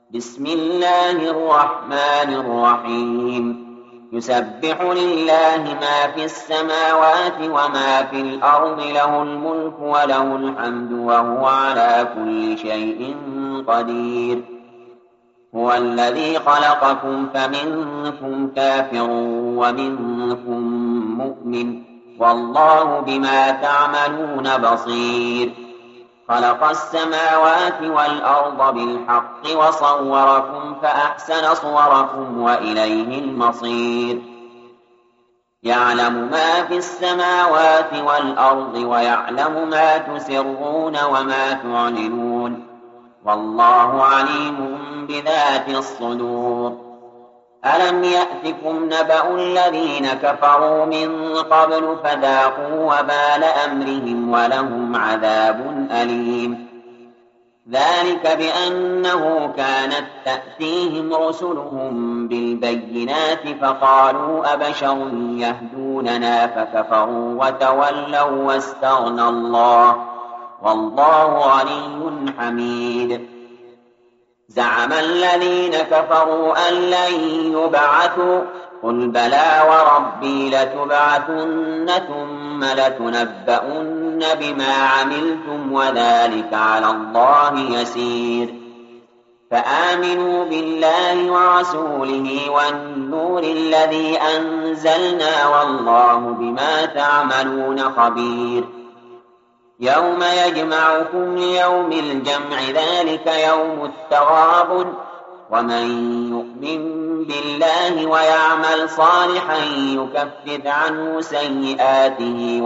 بسم الله الرحمن الرحيم يسبح لله ما في السماوات وما في الأرض له الملك وله الحمد وهو على كل شيء قدير هو الذي خلقكم فمنكم كافر ومنكم مؤمن والله بما تعملون بصير خلق السماوات والأرض بالحق وصوركم فأحسن صوركم وإليه المصير يعلم ما في السماوات والأرض ويعلم ما تسرون وما تعلنون والله عليم بذات الصدور ألم يأتكم نبأ الذين كفروا من قبل فذاقوا وبال أمرهم ولهم عذاب أليم ذلك بأنه كانت تأتيهم رسلهم بالبينات فقالوا أبشر يهدوننا فكفروا وتولوا واستغنى الله والله غني حميد زعم الذين كفروا أن لن يبعثوا قل بلى وربي لتبعثن ثم لتنبؤن بما عملتم وذلك على الله يسير فآمنوا بالله ورسوله والنور الذي أنزلنا والله بما تعملون خبير يوم يجمعكم ليوم الجمع ذلك يوم التغابن ومن يؤمن بالله ويعمل صالحا يكفر عنه سيئاته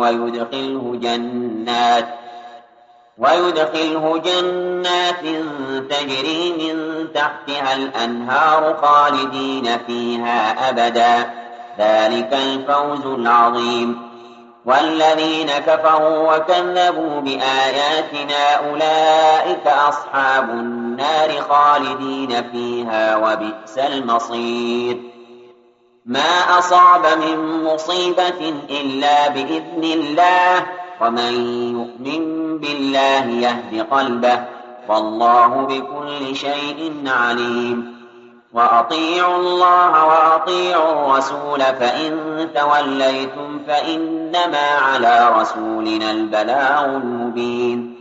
ويدخله جنات تجري من تحتها الأنهار خالدين فيها أبدا ذلك الفوز العظيم والذين كفروا وكذبوا بآياتنا أولئك أصحاب النار خالدين فيها وبئس المصير ما أصاب من مصيبة إلا بإذن الله ومن يؤمن بالله يهد قلبه والله بكل شيء عليم وأطيعوا الله وأطيعوا الرسول فإن توليتم فإنما على رسولنا البلاغ المبين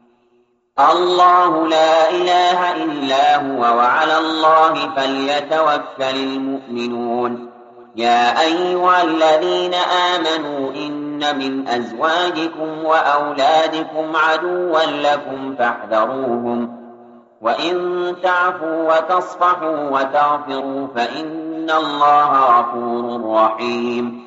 الله لا إله إلا هو وعلى الله فليتوكل المؤمنون يا أيها الذين آمنوا إن من أزواجكم وأولادكم عدوا لكم فاحذروهم وإن تعفوا وتصفحوا وتغفروا فإن الله غفور رحيم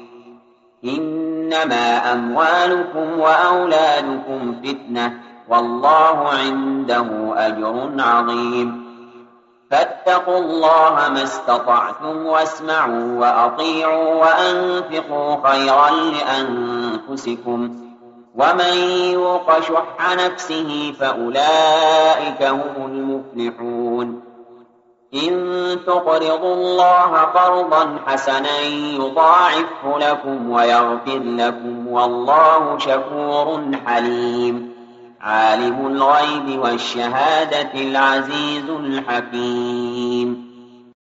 إنما أموالكم وأولادكم فتنة والله عنده أجر عظيم فاتقوا الله ما استطعتم واسمعوا وأطيعوا وأنفقوا خيرا لأنفسكم ومن يوق شح نفسه فأولئك هم المفلحون إن تقرضوا الله قرضا حسنا يضاعفه لكم ويغفر لكم والله شكور حليم عالم الغيب والشهادة العزيز الحكيم